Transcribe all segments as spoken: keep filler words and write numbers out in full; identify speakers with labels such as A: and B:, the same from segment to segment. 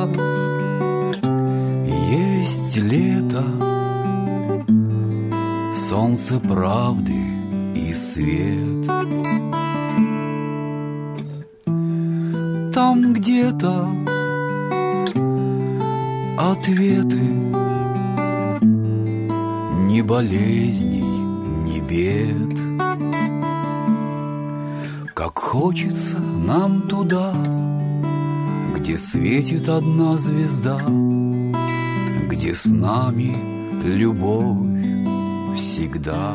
A: лето, есть лето, солнце правды и свет. Там где-то ответы, ни болезней, ни бед. Как хочется нам туда, где светит одна звезда, где с нами любовь всегда.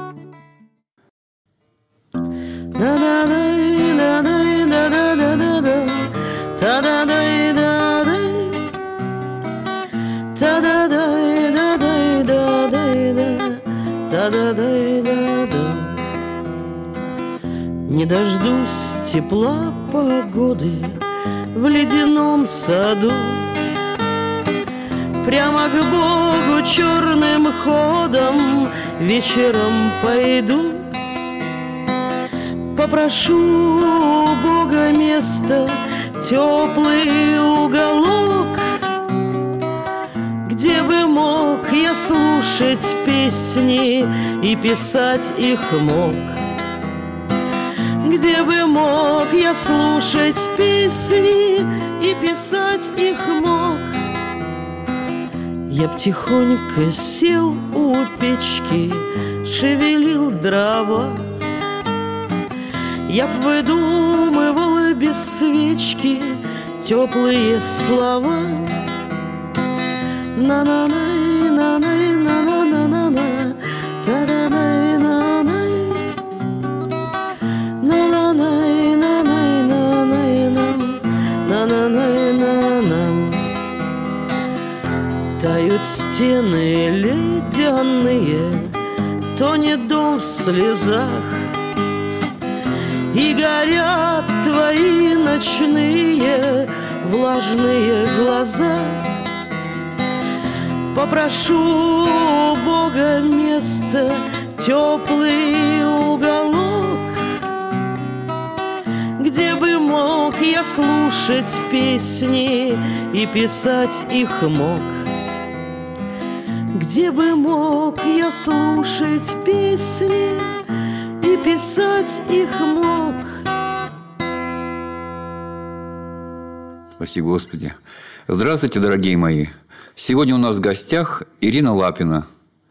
B: Не дождусь тепла погоды в ледяном саду, прямо к Богу черным ходом вечером пойду. Попрошу у Бога место, теплый уголок, где бы мог я слушать песни и писать их мог. Где бы мог я слушать песни и писать их мог. Я б тихонько сел у печки, шевелил дрова. Я б выдумывал без свечки теплые слова. На-на-най, на-най, на-на-на-на-на, та-да-най, на-най. На-на-най, на-най, на-най, на-на-най, на-нам. Тают стены ледяные, тонет дом в слезах, и горят твои ночные влажные глаза. Попрошу у Бога место, теплый уголок, где бы мог я слушать песни и писать их мог. Где бы мог я слушать песни и писать их мог.
A: Спаси Господи. Здравствуйте, дорогие мои. Сегодня у нас в гостях Ирина Лапина.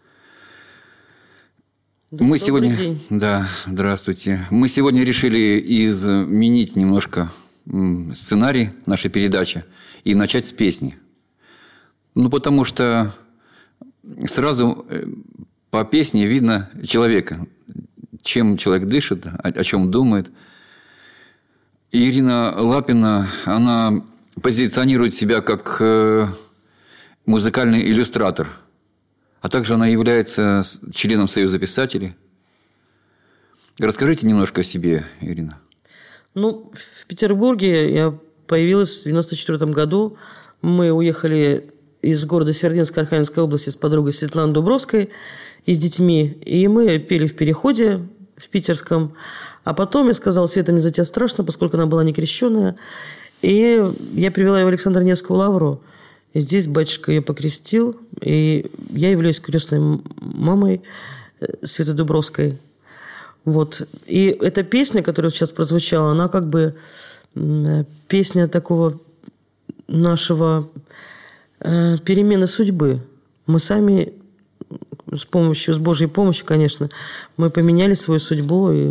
B: Да,
A: Мы сегодня,
B: день.
A: да, здравствуйте. Мы сегодня решили изменить немножко сценарий нашей передачи и начать с песни. Ну, потому что сразу по песне видно человека, чем человек дышит, о чем думает. И Ирина Лапина, она позиционирует себя как музыкальный иллюстратор, а также она является членом Союза писателей. Расскажите немножко о себе, Ирина.
B: Ну, в Петербурге я появилась в девяносто четвёртом году. Мы уехали из города Северодвинска Архангельской области с подругой Светланой Дубровской и с детьми. И мы пели в переходе в питерском. А потом я сказала: Света, мне за тебя страшно, поскольку она была некрещенная. И я привела ее в Александро-Невскую лавру. И здесь батюшка ее покрестил. И я являюсь крестной мамой Светы Дубровской. Вот. И эта песня, которая сейчас прозвучала, она как бы песня такого нашего э, перемены судьбы. Мы сами с помощью, с Божьей помощью, конечно, мы поменяли свою судьбу и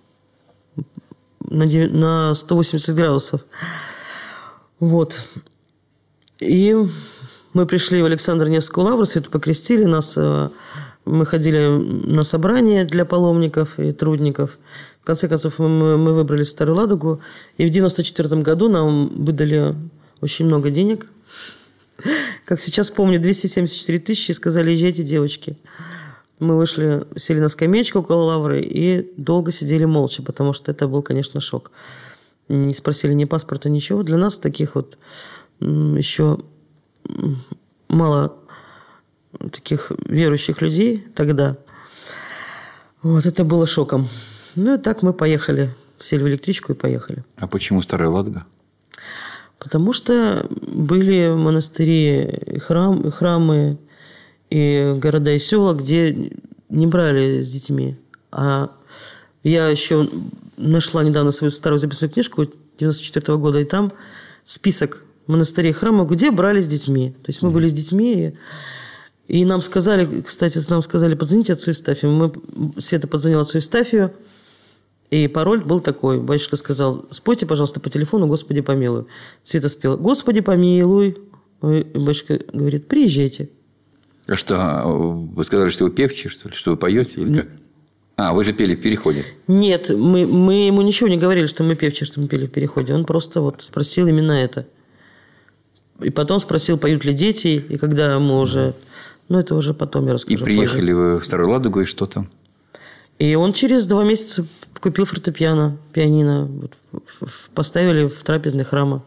B: на, на сто восемьдесят градусов. Вот. И мы пришли в Александро-Невскую лавру, Свету покрестили нас. Мы ходили на собрания для паломников и трудников. В конце концов, мы, мы выбрали Старую Ладогу. И в девяносто четвёртом году нам выдали очень много денег. Как сейчас помню, двести семьдесят четыре тысячи, и сказали: езжайте, девочки. Мы вышли, сели на скамеечку около лавры и долго сидели молча, потому что это был, конечно, шок. Не спросили ни паспорта, ничего. Для нас таких вот еще мало таких верующих людей тогда. Вот, это было шоком. Ну и так мы поехали. Сели в электричку и поехали.
A: А почему Старая Ладога?
B: Потому что были монастыри, и храм, и храмы, и города, и села, где не брали с детьми. А я еще нашла недавно свою старую записную книжку девяносто четвёртого года, и там список монастырей и храмов, где брали с детьми. То есть мы были с детьми, и, и нам сказали, кстати, нам сказали, позвоните отцу Евстафию. Мы, Света позвонила отцу Евстафию, и пароль был такой. Батюшка сказал: спойте, пожалуйста, по телефону «Господи помилуй». Света спела «Господи помилуй». И батюшка говорит: приезжайте.
A: А что, вы сказали, что вы певчие, что ли? Что вы поете или как? А, вы же пели в переходе.
B: Нет, мы, мы ему ничего не говорили, что мы певчие, что мы пели в переходе. Он просто вот спросил именно это. И потом спросил, поют ли дети. И когда мы уже... Ну, это уже потом я расскажу.
A: И приехали
B: позже.
A: вы в Старую Ладогу, и что там?
B: И он через два месяца купил фортепиано, пианино. Вот, поставили в трапезной храма.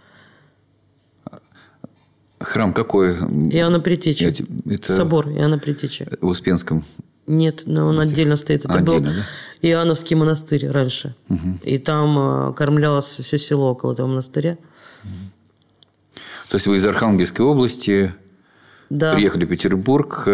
A: Храм какой?
B: Иоанна Предтечи.
A: Это...
B: Собор Иоанна Предтечи.
A: В Успенском?
B: Нет, но он отдельно стоит. Это
A: отдельно,
B: был
A: да?
B: Иоанновский монастырь раньше. Угу. И там кормлялось все село около этого монастыря.
A: Угу. То есть вы из Архангельской области, да, приехали в Петербург.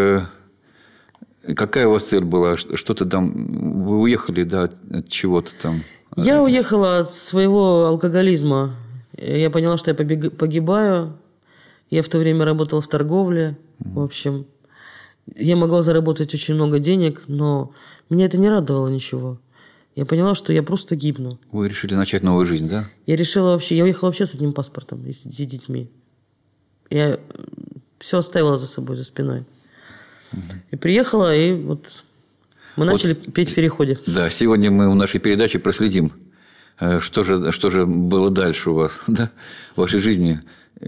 A: Какая у вас цель была? Что-то там... Вы уехали, да, от чего-то там?
B: Я уехала от своего алкоголизма. Я поняла, что я побег... погибаю. Я в то время работала в торговле. Mm. В общем, я могла заработать очень много денег, но меня это не радовало ничего. Я поняла, что я просто гибну.
A: Вы решили начать новую жизнь, да? Я
B: решила вообще... Я уехала вообще с одним паспортом и с детьми. Я все оставила за собой, за спиной. Mm. И приехала, и вот мы вот, начали петь в переходе.
A: Да, сегодня мы в нашей передаче проследим, что же, что же было дальше у вас, да, в вашей жизни.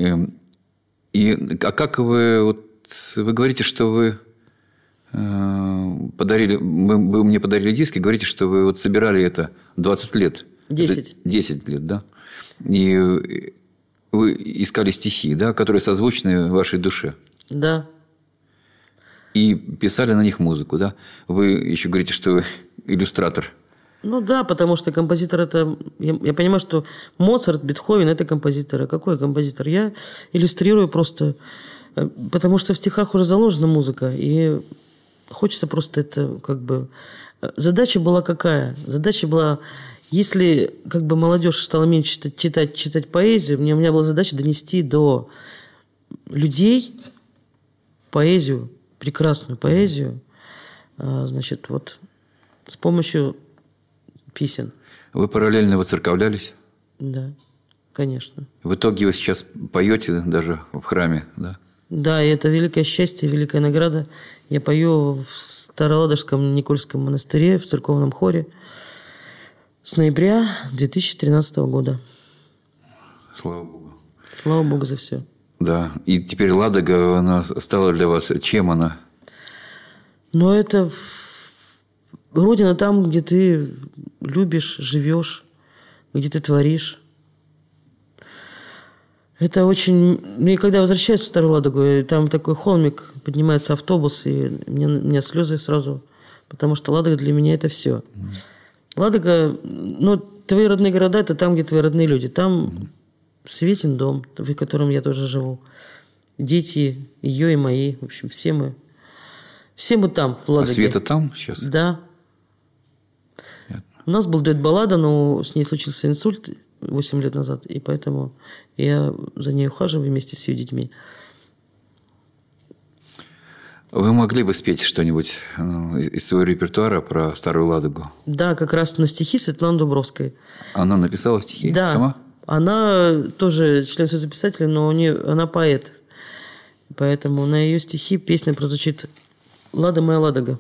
A: И, а как вы, вот, вы говорите, что вы э, подарили, вы, вы мне подарили диски, говорите, что вы вот собирали это двадцать лет.
B: десять.
A: десять лет, да. И вы искали стихи, да, которые созвучны вашей душе.
B: Да.
A: И писали на них музыку, да. Вы еще говорите, что вы иллюстратор.
B: Ну да, потому что композитор это... Я, я понимаю, что Моцарт, Бетховен – это композиторы. Какой композитор? Я иллюстрирую просто... Потому что в стихах уже заложена музыка. И хочется просто это как бы... Задача была какая? Задача была... Если как бы молодежь стала меньше читать, читать, читать поэзию, мне, у меня была задача донести до людей поэзию, прекрасную поэзию, значит, вот с помощью... песен.
A: Вы параллельно воцерковлялись?
B: Да, конечно.
A: В итоге вы сейчас поете даже в храме, да?
B: Да, и это великое счастье, великая награда. Я пою в Староладожском Никольском монастыре в церковном хоре с ноября две тысячи тринадцатого года.
A: Слава Богу.
B: Слава Богу за все.
A: Да, и теперь Ладога, она стала для вас, чем она?
B: Ну, это... Родина там, где ты любишь, живешь, где ты творишь. Это очень... Мне когда я возвращаюсь в Старую Ладогу, там такой холмик, поднимается автобус, и мне, у меня слезы сразу, потому что Ладога для меня это все. Mm. Ладога, ну, твои родные города – это там, где твои родные люди. Там mm. Светин дом, в котором я тоже живу. Дети, ее и мои, в общем, все мы. Все мы там, в Ладоге.
A: А Света там сейчас?
B: Да. У нас был дуэт баллада, но с ней случился инсульт восемь лет назад, и поэтому я за ней ухаживаю вместе с ее детьми.
A: Вы могли бы спеть что-нибудь из своего репертуара про Старую Ладогу?
B: Да, как раз на стихи Светланы Дубровской.
A: Она написала стихи
B: да,
A: сама?
B: Она тоже член Союза писателей, но у нее, она поэт. Поэтому на ее стихи песня прозвучит «Лада моя Ладога».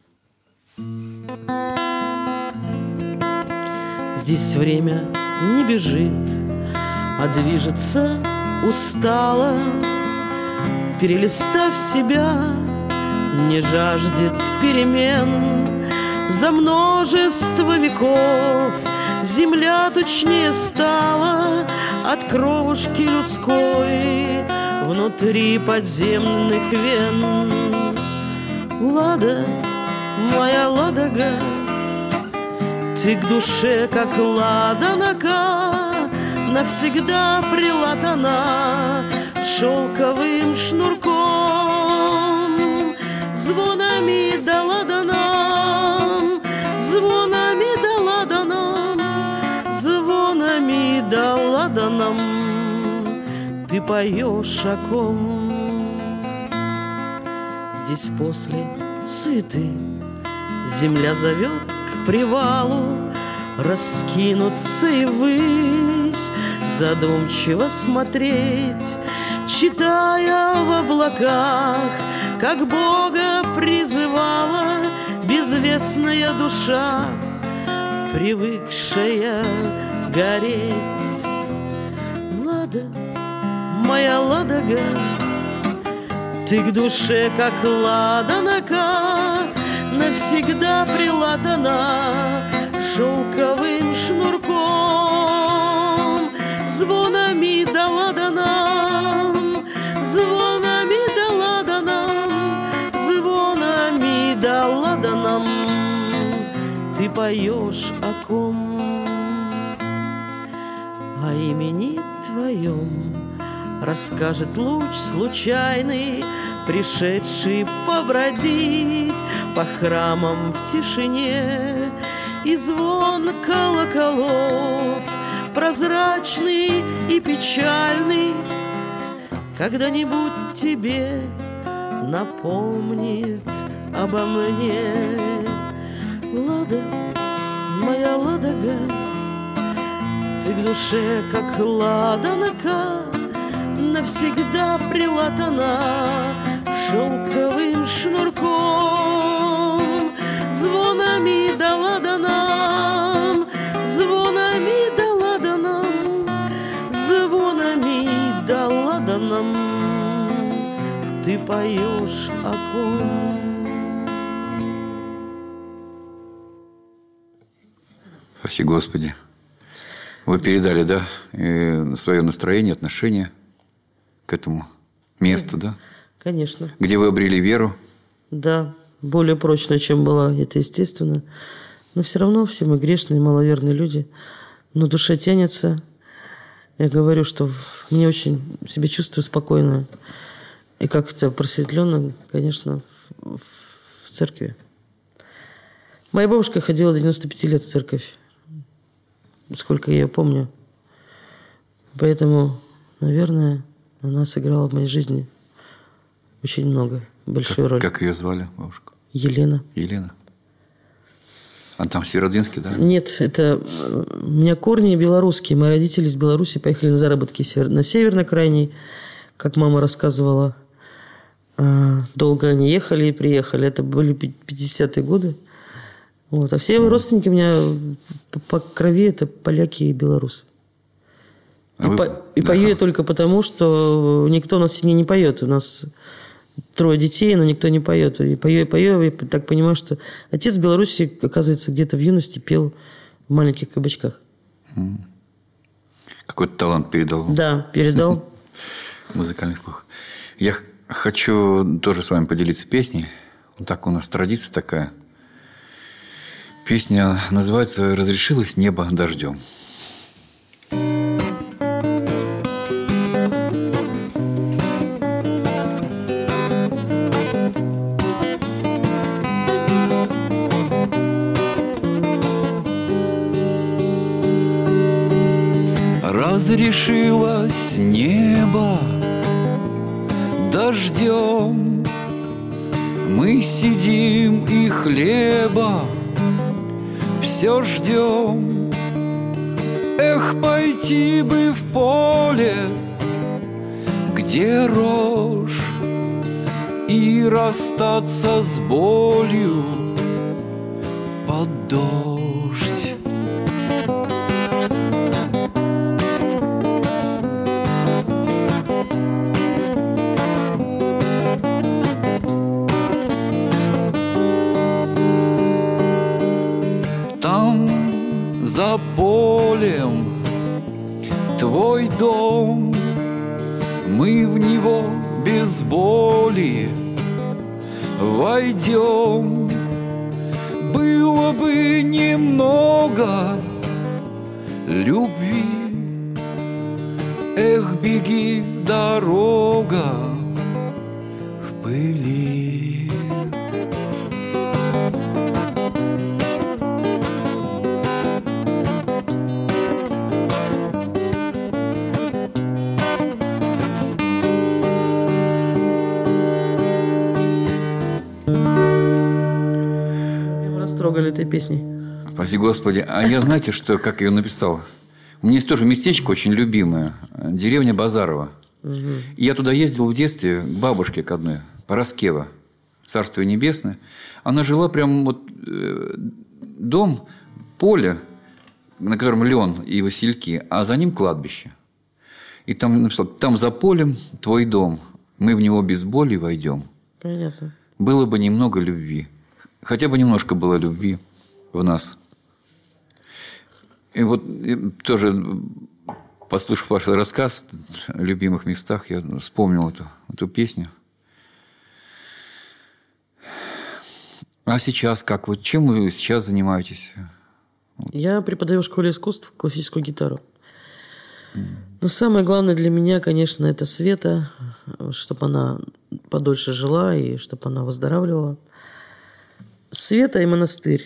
B: Здесь время не бежит, а движется устало. Перелистав себя, не жаждет перемен. За множество веков земля точнее стала от кровушки людской внутри подземных вен. Лада, моя Ладога, ты к душе, как ладанака, навсегда прилатана шелковым шнурком, звонами да ладаном, звонами да ладаном, звонами да ладаном ты поешь о ком. Здесь после суеты земля зовет к привалу, раскинуться и ввысь, задумчиво смотреть, читая в облаках, как Бога призывала безвестная душа, привыкшая гореть. Лада, моя Ладога, ты к душе, как ладанака, навсегда прилатана шелковым шнурком, звонами да ладаном, звонами да ладаном, звонами да ладаном ты поешь о ком. О имени твоем расскажет луч случайный, пришедший побродить по храмам в тишине, и звон колоколов прозрачный и печальный когда-нибудь тебе напомнит обо мне. Лада, моя Ладога, ты к душе, как ладанака, навсегда прилатана шелковым шнурком, звонами да ладаном, звонами да ладаном, звонами да ладаном ты поешь о ком.
A: Спаси Господи. Вы передали, да, свое настроение, отношение к этому месту, да?
B: Конечно.
A: Где вы обрели веру?
B: Да, более прочная, чем была, это естественно. Но все равно все мы грешные, маловерные люди. Но душа тянется. Я говорю, что мне очень себя чувствую спокойно. И как-то просветленно, конечно, в, в церкви. Моя бабушка ходила девяносто пять лет в церковь. Сколько я ее помню. Поэтому, наверное, она сыграла в моей жизни очень много, большую
A: как,
B: роль.
A: Как ее звали, бабушка?
B: Елена.
A: Елена. А там в Северодвинске, да?
B: Нет, это у меня корни белорусские. Мои родители из Беларуси поехали на заработки на северной крайней, как мама рассказывала. Долго они ехали и приехали. Это были пятидесятые годы. Вот. А все родственники у меня по крови это поляки и белорусы. А и
A: вы...
B: по... и да. Пою я только потому, что никто у нас в семье не поет. У нас трое детей, но никто не поет. И пою, и пою, и так понимаю, что отец в Беларуси, оказывается, где-то в юности пел в маленьких кабачках.
A: Какой-то талант передал.
B: Да, передал.
A: Музыкальный слух. Я хочу тоже с вами поделиться песней. Вот так у нас традиция такая. Песня называется «Разрешилось небо дождем». Разрешилось небо дождем, мы сидим и хлеба все ждем. Эх, пойти бы в поле, где рожь, и расстаться с болью под дождь. За полем твой дом, мы в него без боли войдем. Было бы немного любви, Эх, беги, дорога в пыли.
B: Растрогали этой песней.
A: Спаси Господи. А я, знаете, что, как я ее написал? У меня есть тоже местечко очень любимое. Деревня Базарова. Угу. И я туда ездил в детстве к бабушке к одной, Пороскева, Царствие Небесное. Она жила прям вот э, дом, поле, на котором лен и васильки, а за ним кладбище. И там написал: там за полем твой дом, мы в него без боли войдем.
B: Понятно.
A: Было бы немного любви. Хотя бы немножко было любви в нас. И вот и тоже, послушав ваш рассказ о любимых местах, я вспомнил эту, эту песню. А сейчас как? Вот чем вы сейчас занимаетесь?
B: Я преподаю в школе искусств классическую гитару. Mm. Но самое главное для меня, конечно, это Света, чтобы она подольше жила и чтобы она выздоравливала. Света и монастырь.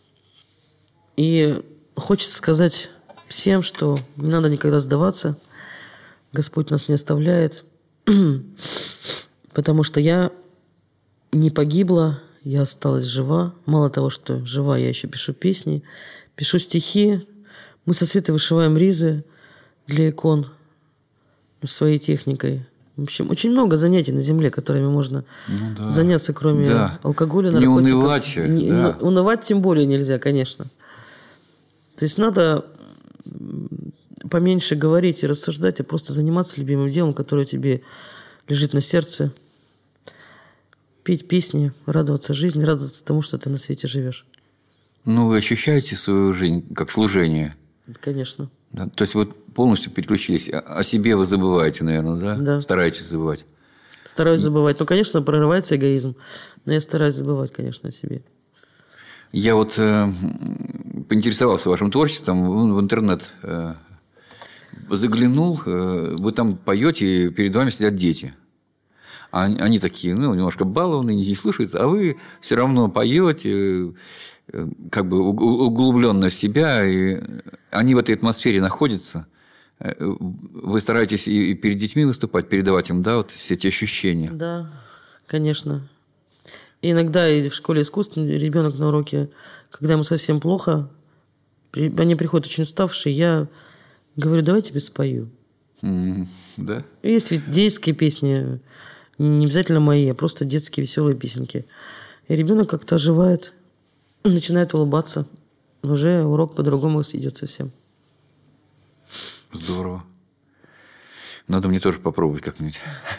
B: И хочется сказать всем, что не надо никогда сдаваться. Господь нас не оставляет. Потому что я не погибла, я осталась жива. Мало того, что жива, я еще пишу песни, пишу стихи. Мы со Светой вышиваем ризы для икон своей техникой. В общем, очень много занятий на земле, которыми можно ну, да. заняться, кроме да. алкоголя, наркотиков.
A: Не унывать.
B: Не,
A: да.
B: Унывать тем более нельзя, конечно. То есть надо поменьше говорить и рассуждать, а просто заниматься любимым делом, которое тебе лежит на сердце. Петь песни, радоваться жизни, радоваться тому, что ты на свете живешь.
A: Ну, вы ощущаете свою жизнь как служение?
B: Конечно.
A: Да? То есть, вот полностью переключились. О себе вы забываете, наверное, да?
B: Да.
A: Стараетесь забывать.
B: Стараюсь забывать. Ну, конечно, прорывается эгоизм, но я стараюсь забывать, конечно, о себе.
A: Я вот э, поинтересовался вашим творчеством в интернет. Э, заглянул, э, вы там поете, и перед вами сидят дети. А они такие, ну, немножко балованные, не слушаются, а вы все равно поете, э, как бы углубленно в себя, и они в этой атмосфере находятся. Вы стараетесь и перед детьми выступать, передавать им, да, вот все эти ощущения?
B: Да, конечно. И иногда и в школе искусств ребенок на уроке, когда ему совсем плохо, они приходят очень уставшие, я говорю: давай я тебе спою.
A: Mm, да?
B: Есть ведь детские песни, не обязательно мои, а просто детские веселые песенки. И ребенок как-то оживает, начинает улыбаться. Уже урок по-другому идет совсем.
A: Здорово. Надо мне тоже попробовать как-нибудь.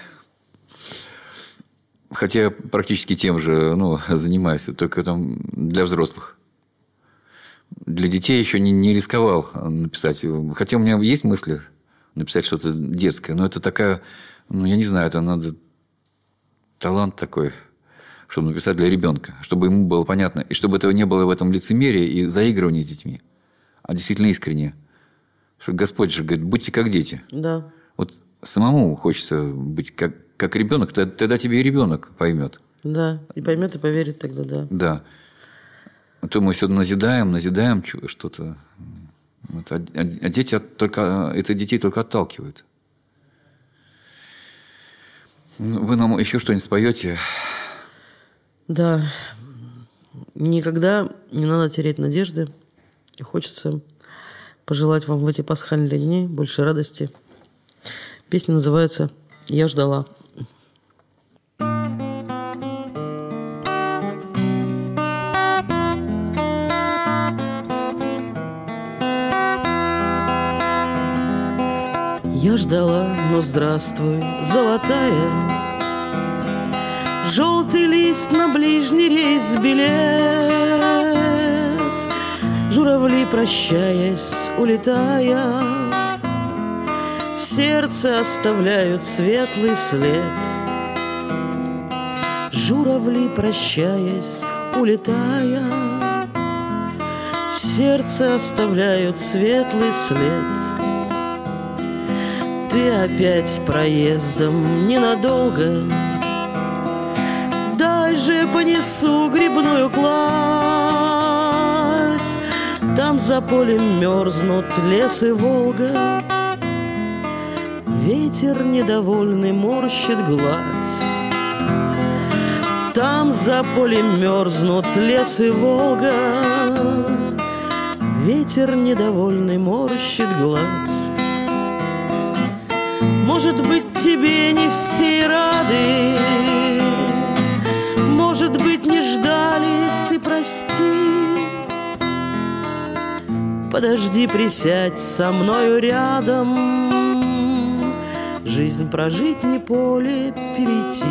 A: Хотя я практически тем же, ну, занимаюсь, только там для взрослых. Для детей еще не, не рисковал написать. Хотя у меня есть мысли написать что-то детское, но это такая, ну, я не знаю, это надо талант такой, чтобы написать для ребенка, чтобы ему было понятно, и чтобы этого не было в этом лицемерии и заигрывании с детьми, а действительно искренне. Что Господь же говорит: будьте как дети.
B: Да.
A: Вот самому хочется быть как, как ребенок, тогда тебе и ребенок поймет.
B: Да, и поймет, и поверит тогда, да.
A: Да. А то мы все назидаем, назидаем что-то. Вот, а, а дети только, это детей только отталкивает. Вы нам еще что-нибудь споете?
B: Да. Никогда не надо терять надежды. И хочется пожелать вам в эти пасхальные дни больше радости. Песня называется «Я ждала». Я ждала, но здравствуй, золотая, желтый лист на ближний рейс билет. Журавли, прощаясь, улетая, в сердце оставляют светлый след. Журавли, прощаясь, улетая, в сердце оставляют светлый след. ты опять проездом ненадолго. Дай же понесу грибную кладь. Там за полем мерзнут лес и Волга. Ветер недовольный морщит гладь. Там за полем мерзнут лес и Волга. Ветер недовольный морщит гладь. Может быть, тебе не все рады, может быть, не ждали, ты прости. Подожди, присядь со мною рядом, жизнь прожить не поле перейти.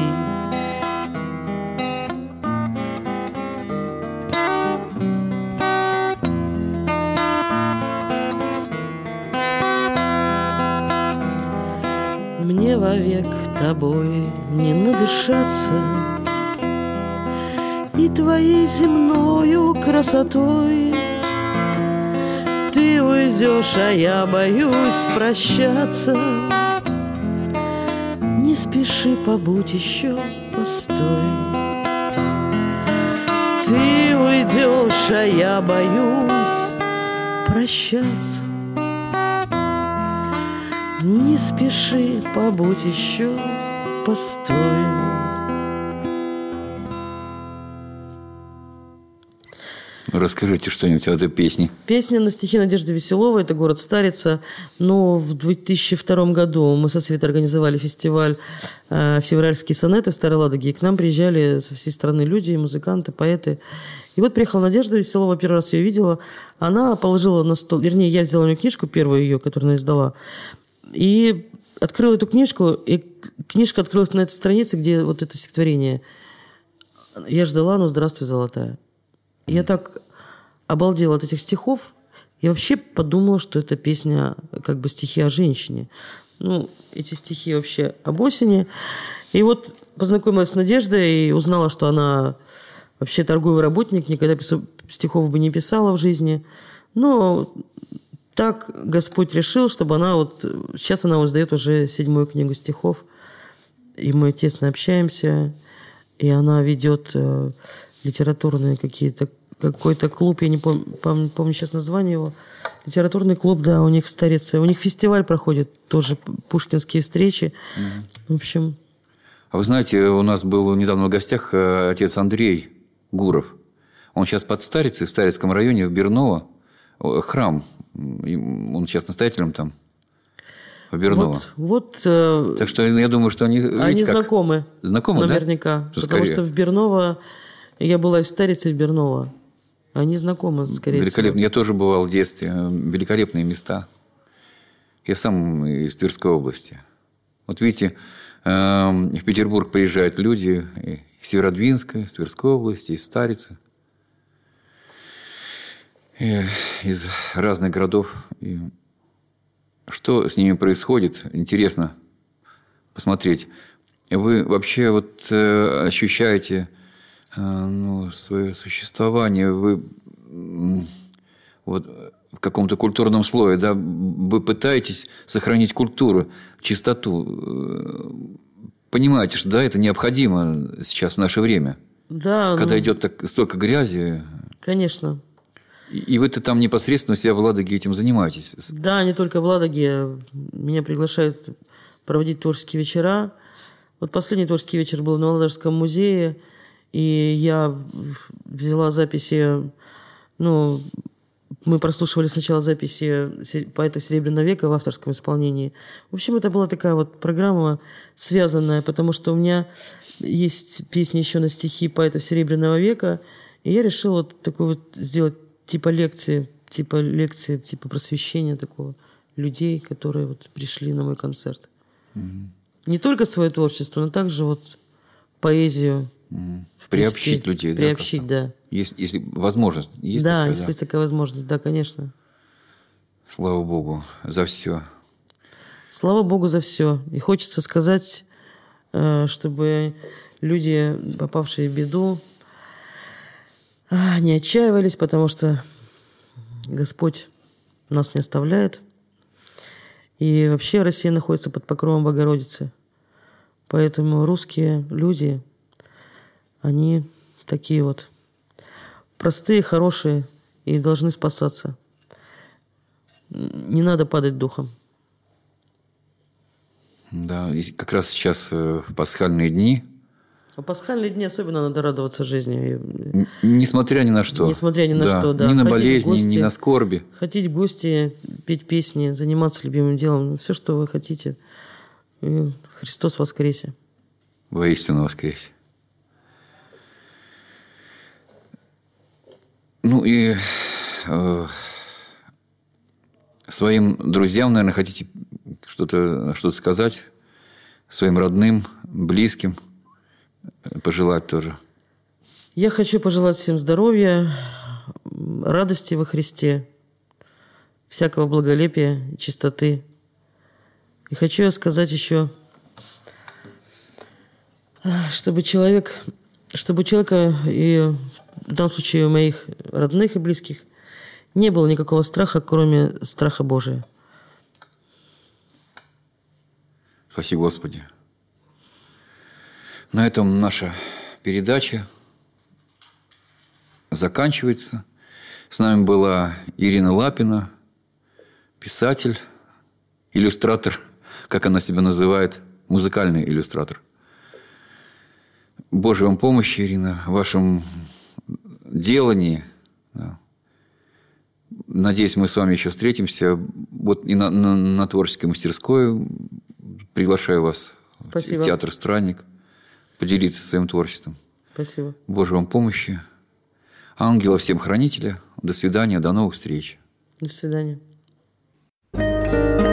B: Мне вовек тобой не надышаться, и твоей земною красотой. Ты уйдешь, а я боюсь прощаться. Не спеши, побудь еще, постой. Ты уйдешь, а я боюсь прощаться. Не спеши, побудь еще, постой.
A: Расскажите что-нибудь о этой песне.
B: Песня на стихи Надежды Веселовой, это город Старица. Но в две тысячи втором году мы со Светой организовали фестиваль э, «Февральские сонеты» в Старой Ладоге. И к нам приезжали со всей страны люди, музыканты, поэты. И вот приехала Надежда Веселова, первый раз ее видела. Она положила на стол, вернее, я взяла у нее книжку, первую ее, которую она издала, и открыла эту книжку, и книжка открылась на этой странице, где вот это стихотворение. «Я ждала, но здравствуй, золотая». Я так обалдела от этих стихов. Я вообще подумала, что это песня, как бы стихи о женщине. Ну, эти стихи вообще об осени. И вот познакомилась с Надеждой и узнала, что она вообще торговый работник, никогда стихов бы не писала в жизни. Но так Господь решил, чтобы она вот... Сейчас она издает уже седьмую книгу стихов. И мы тесно общаемся. И она ведет э, литературные какие-то... Какой-то клуб, я не помню, помню, помню сейчас название его. Литературный клуб, да, у них в Старице. У них фестиваль проходит, тоже пушкинские встречи. Mm-hmm. В общем...
A: А вы знаете, у нас был недавно в гостях отец Андрей Гуров. Он сейчас под Старицей, в Старицком районе, в Берново. Храм. Он сейчас настоятелем там. В Берново.
B: Вот, вот,
A: так что я думаю, что они...
B: Они как... знакомы.
A: Знакомы,
B: наверняка.
A: Да?
B: Потому скорее. Что в Берново... Я была и в Старице, и в Берново. Они знакомы, скорее
A: Великолепно.
B: всего.
A: Я тоже бывал в детстве. Великолепные места. Я сам из Тверской области. Вот видите, в Петербург приезжают люди из Северодвинска, из Тверской области, из Старицы. Из разных городов. И что с ними происходит, интересно посмотреть. Вы вообще вот ощущаете... Ну, свое существование, вы вот в каком-то культурном слое, да, вы пытаетесь сохранить культуру, чистоту. Понимаете, что да, это необходимо сейчас в наше время.
B: Да.
A: Когда
B: ну,
A: идет так, столько грязи.
B: Конечно.
A: И, и вы-то там непосредственно у себя в Ладоге этим занимаетесь.
B: Да, не только в Ладоге. Меня приглашают проводить творческие вечера. Вот последний творческий вечер был в Новоладожском музее. И я взяла записи, ну, мы прослушивали сначала записи поэтов Серебряного века в авторском исполнении. В общем, это была такая вот программа связанная, потому что у меня есть песни еще на стихи поэтов Серебряного века, и я решила вот такой вот сделать типа лекции, типа лекции, типа просвещения такого людей, которые вот пришли на мой концерт. Mm-hmm. Не только свое творчество, но также вот поэзию.
A: Mm. Приобщить людей,
B: приобщить,
A: да?
B: да.
A: Есть, если возможность. Есть
B: да,
A: такая,
B: если
A: да?
B: есть такая возможность, да, конечно.
A: Слава Богу за все.
B: Слава Богу за все. И хочется сказать, чтобы люди, попавшие в беду, не отчаивались, потому что Господь нас не оставляет. И вообще Россия находится под покровом Богородицы. Поэтому русские люди, они такие вот простые, хорошие и должны спасаться. Не надо падать духом.
A: Да, и как раз сейчас э, пасхальные дни.
B: А пасхальные дни особенно надо радоваться жизни.
A: Н- Несмотря ни на что.
B: Несмотря ни на
A: Да,
B: что, да.
A: Ни на
B: Ходить в
A: болезни,
B: гости.
A: ни на скорби.
B: Ходить в гости, петь песни, заниматься любимым делом. Все, что вы хотите. И Христос воскресе.
A: Воистину воскресе. Ну и э, своим друзьям, наверное, хотите что-то, что-то сказать? Своим родным, близким пожелать тоже?
B: Я хочу пожелать всем здоровья, радости во Христе, всякого благолепия, чистоты. И хочу сказать еще, чтобы человек, чтобы у человека, и в данном случае у моих родных и близких, не было никакого страха, кроме страха Божия.
A: Спаси Господи. На этом наша передача заканчивается. С нами была Ирина Лапина, писатель, иллюстратор, как она себя называет, музыкальный иллюстратор. Божьей вам помощи, Ирина, в вашем делании. Да. Надеюсь, мы с вами еще встретимся. Вот и на, на, на творческой мастерской приглашаю вас
B: Спасибо.
A: в театр «Странник» поделиться своим творчеством.
B: Спасибо.
A: Божьей вам помощи. Ангела всем хранителя. До свидания, до новых встреч.
B: До свидания.